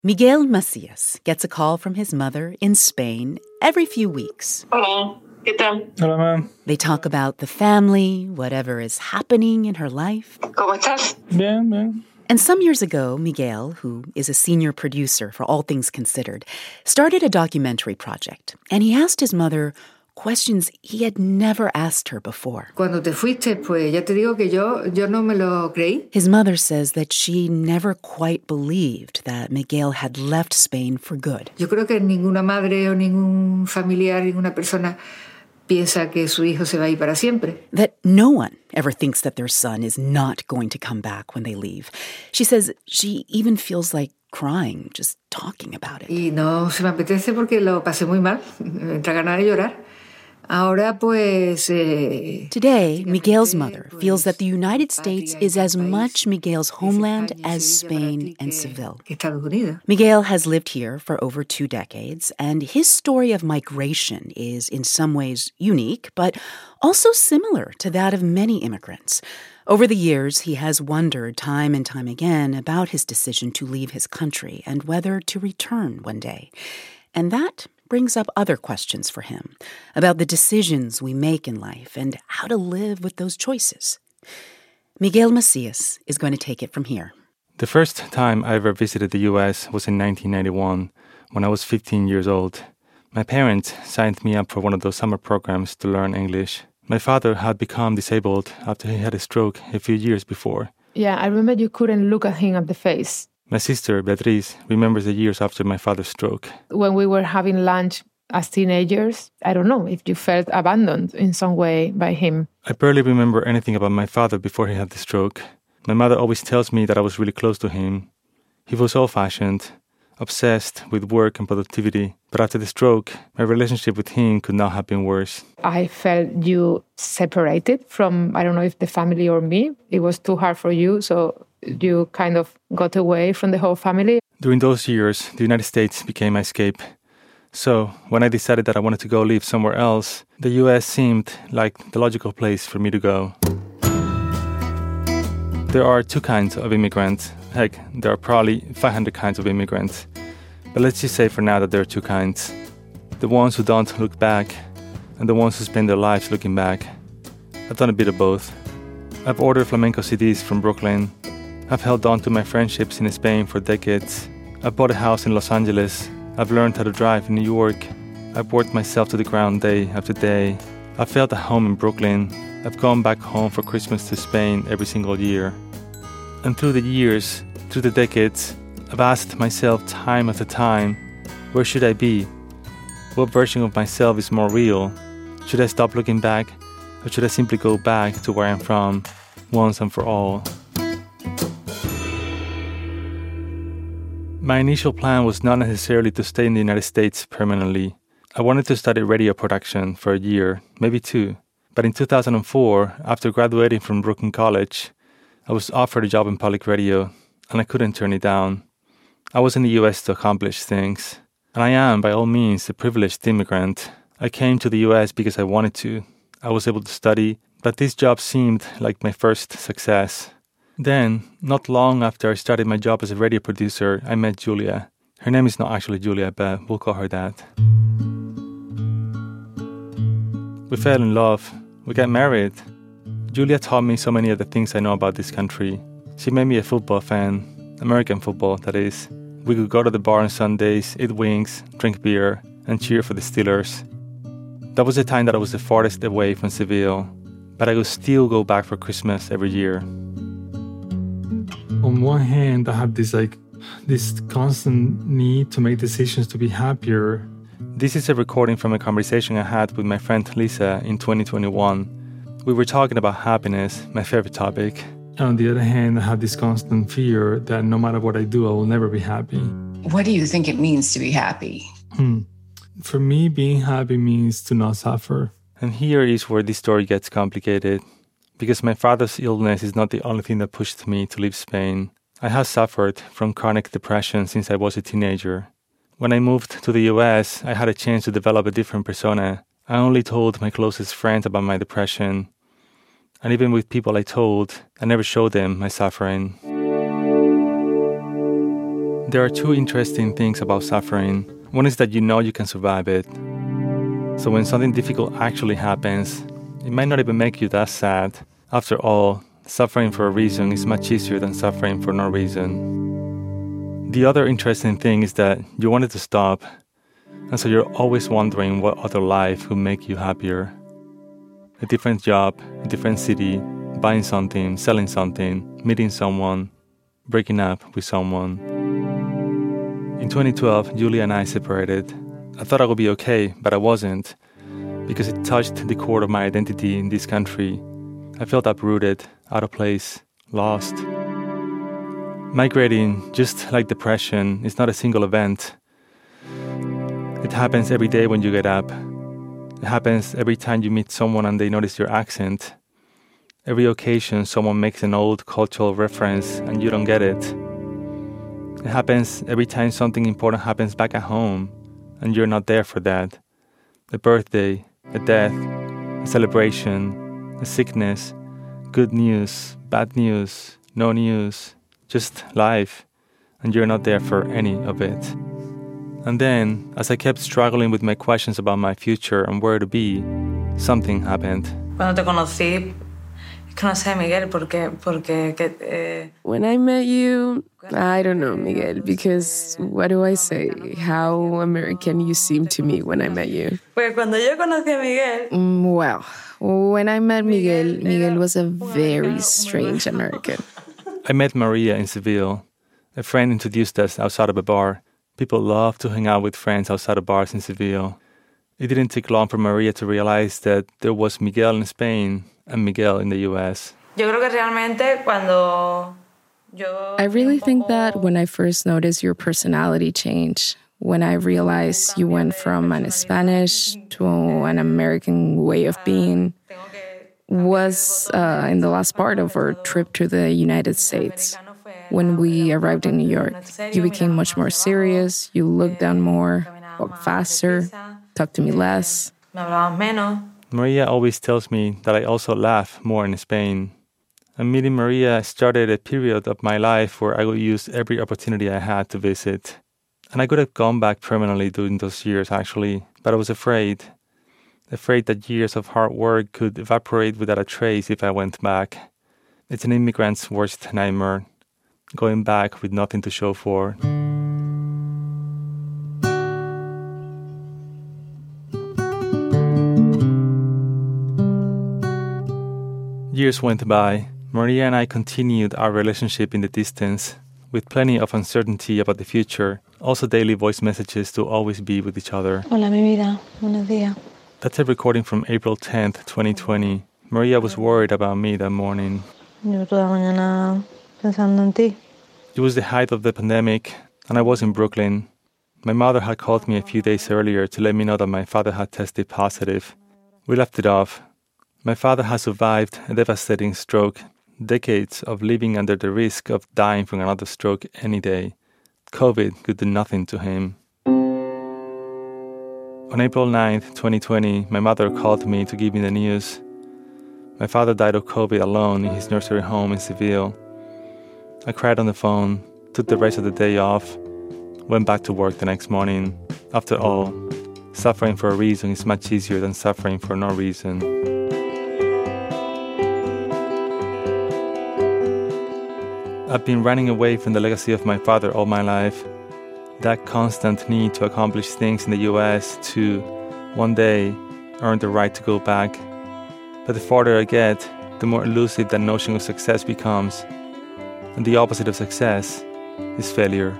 Miguel Macias gets a call from his mother in Spain every few weeks. Hola, ¿qué tal? Hola, ma'am. They talk about the family, whatever is happening in her life. ¿Cómo estás? Bien, bien. And some years ago, Miguel, who is a senior producer for All Things Considered, started a documentary project. And he asked his mother questions he had never asked her before. Cuando te fuiste, pues ya te digo que yo no me lo creí. His mother says that she never quite believed that Miguel had left Spain for good. Yo creo que ninguna madre o ningún familiar, ninguna persona piensa que su hijo se va a ir para siempre. That no one ever thinks that their son is not going to come back when they leave. She says she even feels like crying just talking about it. Y no se me apetece porque lo pasé muy mal. Me entra ganas de llorar. Ahora, pues... Today, Miguel's mother feels that the United States is as much Miguel's homeland as Spain and Seville. Miguel has lived here for over 2 decades, and his story of migration is in some ways unique, but also similar to that of many immigrants. Over the years, he has wondered time and time again about his decision to leave his country and whether to return one day. And that brings up other questions for him about the decisions we make in life and how to live with those choices. Miguel Macias is going to take it from here. The first time I ever visited the U.S. was in 1991, when I was 15 years old. My parents signed me up for one of those summer programs to learn English. My father had become disabled after he had a stroke a few years before. Yeah, I remember you couldn't look at him at the face. My sister, Beatriz, remembers the years after my father's stroke. When we were having lunch as teenagers, I don't know if you felt abandoned in some way by him. I barely remember anything about my father before he had the stroke. My mother always tells me that I was really close to him. He was old-fashioned, obsessed with work and productivity. But after the stroke, my relationship with him could not have been worse. I felt you separated from, I don't know if the family or me. It was too hard for you, so you kind of got away from the whole family. During those years, the United States became my escape. So, when I decided that I wanted to go live somewhere else, the US seemed like the logical place for me to go. There are 2 kinds of immigrants. Heck, there are probably 500 kinds of immigrants. But let's just say for now that there are 2 kinds. The ones who don't look back, and the ones who spend their lives looking back. I've done a bit of both. I've ordered flamenco CDs from Brooklyn. I've held on to my friendships in Spain for decades. I've bought a house in Los Angeles. I've learned how to drive in New York. I've worked myself to the ground day after day. I've felt at home in Brooklyn. I've gone back home for Christmas to Spain every single year. And through the years, through the decades, I've asked myself time after time, where should I be? What version of myself is more real? Should I stop looking back, or should I simply go back to where I'm from, once and for all? My initial plan was not necessarily to stay in the United States permanently. I wanted to study radio production for a year, maybe 2. But in 2004, after graduating from Brooklyn College, I was offered a job in public radio, and I couldn't turn it down. I was in the US to accomplish things, and I am, by all means, a privileged immigrant. I came to the US because I wanted to. I was able to study, but this job seemed like my first success. Then, not long after I started my job as a radio producer, I met Julia. Her name is not actually Julia, but we'll call her that. We fell in love. We got married. Julia taught me so many of the things I know about this country. She made me a football fan. American football, that is. We could go to the bar on Sundays, eat wings, drink beer, and cheer for the Steelers. That was the time that I was the farthest away from Seville, but I could still go back for Christmas every year. On one hand, I have this constant need to make decisions to be happier. This is a recording from a conversation I had with my friend Lisa in 2021. We were talking about happiness, my favorite topic. On the other hand, I have this constant fear that no matter what I do, I will never be happy. What do you think it means to be happy? For me, being happy means to not suffer. And here is where this story gets complicated. Because my father's illness is not the only thing that pushed me to leave Spain. I have suffered from chronic depression since I was a teenager. When I moved to the US, I had a chance to develop a different persona. I only told my closest friends about my depression. And even with people I told, I never showed them my suffering. There are two interesting things about suffering. One is that you know you can survive it. So when something difficult actually happens, it might not even make you that sad. After all, suffering for a reason is much easier than suffering for no reason. The other interesting thing is that you wanted to stop, and so you're always wondering what other life would make you happier. A different job, a different city, buying something, selling something, meeting someone, breaking up with someone. In 2012, Julia and I separated. I thought I would be okay, but I wasn't, because it touched the core of my identity in this country. I felt uprooted, out of place, lost. Migrating, just like depression, is not a single event. It happens every day when you get up. It happens every time you meet someone and they notice your accent. Every occasion someone makes an old cultural reference and you don't get it. It happens every time something important happens back at home and you're not there for that. A birthday, a death, a celebration, a sickness, good news, bad news, no news, just life, and you're not there for any of it. And then, as I kept struggling with my questions about my future and where to be, something happened. Cuando te conocí a Miguel When I met you, I don't know, Miguel, because what do I say? How American you seemed to me when I met you. Pues cuando yo conocí a Miguel... Well, when I met Miguel was a very strange American. I met Maria in Seville. A friend introduced us outside of a bar. People love to hang out with friends outside of bars in Seville. It didn't take long for Maria to realize that there was Miguel in Spain and Miguel in the US. I really think that when I first noticed your personality change, when I realized you went from an Spanish to an American way of being, was in the last part of our trip to the United States. When we arrived in New York, you became much more serious, you looked down more, walked faster, talked to me less. Maria always tells me that I also laugh more in Spain. And meeting Maria started a period of my life where I would use every opportunity I had to visit. And I could have gone back permanently during those years, actually, but I was afraid that years of hard work could evaporate without a trace if I went back. It's an immigrant's worst nightmare, going back with nothing to show for. Years went by. Maria and I continued our relationship in the distance, with plenty of uncertainty about the future, also daily voice messages to always be with each other. Hola, mi vida. Buenos días. That's a recording from April 10th, 2020. Maria was worried about me that morning. Yo toda mañana pensando en ti. It was the height of the pandemic, and I was in Brooklyn. My mother had called me a few days earlier to let me know that my father had tested positive. We left it off. My father has survived a devastating stroke, decades of living under the risk of dying from another stroke any day. COVID could do nothing to him. On April 9th, 2020, my mother called me to give me the news. My father died of COVID alone in his nursery home in Seville. I cried on the phone, took the rest of the day off, went back to work the next morning. After all, suffering for a reason is much easier than suffering for no reason. I've been running away from the legacy of my father all my life. That constant need to accomplish things in the US to, one day, earn the right to go back. But the farther I get, the more elusive that notion of success becomes. And the opposite of success is failure.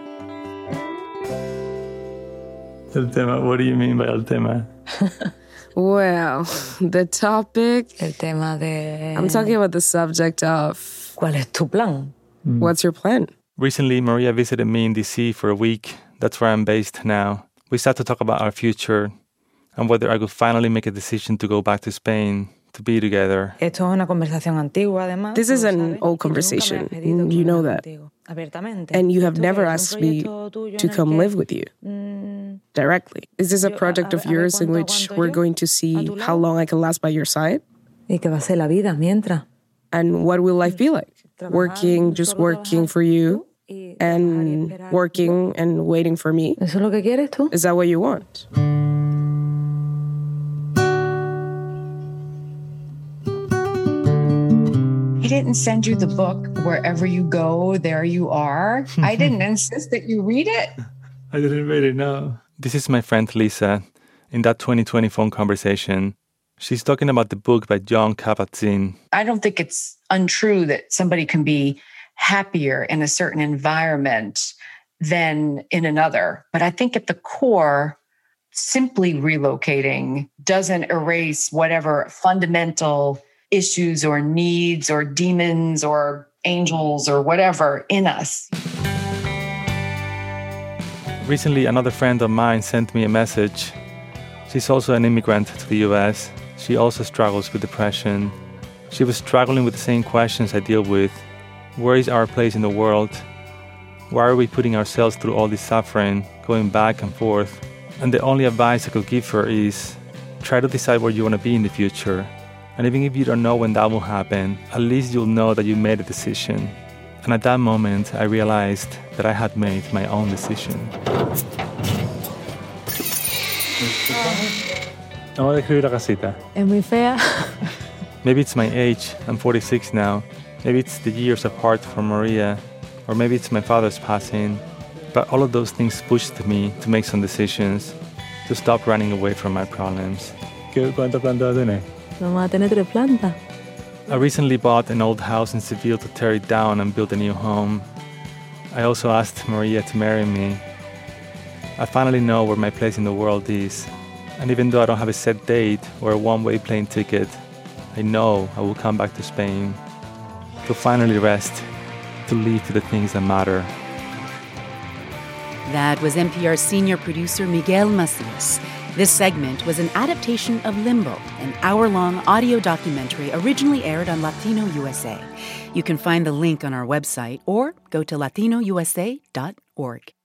El tema, what do you mean by el tema? Well, the topic... El tema de... I'm talking about the subject of... ¿Cuál es tu plan? What's your plan? Recently, Maria visited me in DC for a week. That's where I'm based now. We sat to talk about our future and whether I could finally make a decision to go back to Spain, to be together. Esto es una conversación antigua, además. This is an old conversation. You know that. And you have never asked me to come live with you directly. Is this a project of yours in which we're going to see how long I can last by your side? ¿Y qué va a ser la vida mientras? And what will life be like? Working, just working for you, and working and waiting for me. ¿Eso es lo que quieres tú? Is that what you want? He didn't send you the book, Wherever You Go, There You Are. I didn't insist that you read it. I didn't read it, no. This is my friend Lisa. In that 2020 phone conversation, she's talking about the book by Jon Kabat-Zinn. I don't think it's untrue that somebody can be happier in a certain environment than in another. But I think at the core, simply relocating doesn't erase whatever fundamental issues or needs or demons or angels or whatever in us. Recently, another friend of mine sent me a message. She's also an immigrant to the US. She also struggles with depression. She was struggling with the same questions I deal with. Where is our place in the world? Why are we putting ourselves through all this suffering, going back and forth? And the only advice I could give her is try to decide where you want to be in the future. And even if you don't know when that will happen, at least you'll know that you made a decision. And at that moment, I realized that I had made my own decision. Vamos a describir la casita. Es muy fea. Maybe it's my age, I'm 46 now. Maybe it's the years apart from Maria. Or maybe it's my father's passing. But all of those things pushed me to make some decisions, to stop running away from my problems. ¿Cuántas plantas tenés? Vamos a tener 3 plantas. I recently bought an old house in Seville to tear it down and build a new home. I also asked Maria to marry me. I finally know where my place in the world is. And even though I don't have a set date or a one-way plane ticket, I know I will come back to Spain to finally rest, to live to the things that matter. That was NPR senior producer Miguel Macias. This segment was an adaptation of Limbo, an hour-long audio documentary originally aired on Latino USA. You can find the link on our website or go to latinousa.org.